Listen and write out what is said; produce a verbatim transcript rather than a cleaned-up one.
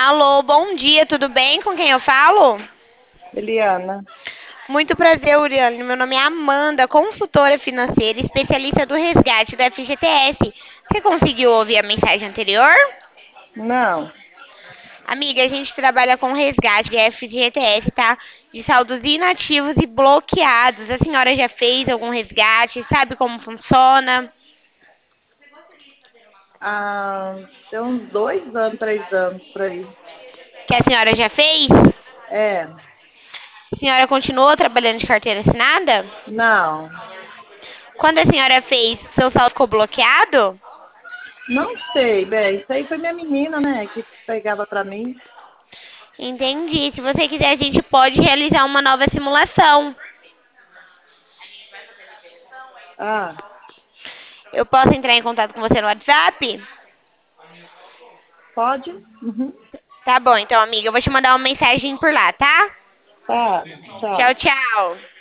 Alô, bom dia, tudo bem? Com quem eu falo? Eliana, Muito prazer, Uriane. Meu nome é Amanda, consultora financeira, especialista do resgate do F G T S. Você conseguiu ouvir a mensagem anterior? não. Amiga, a gente trabalha com resgate de F G T S, tá? De saldos inativos e bloqueados. A senhora já fez algum resgate? Sabe como funciona? Ah, tem uns dois anos, três anos por aí. Que a senhora já fez? É, A senhora continuou trabalhando de carteira assinada? não. Quando a senhora fez, seu saldo ficou bloqueado? Não sei, bem. Isso aí foi minha menina, né, que pegava pra mim. Entendi. Se você quiser, a gente pode realizar uma nova simulação. Ah, Eu posso entrar em contato com você no WhatsApp? pode? Uhum. Tá bom, então, amiga, eu vou te mandar uma mensagem por lá, tá? Tá, Tchau, tchau. tchau.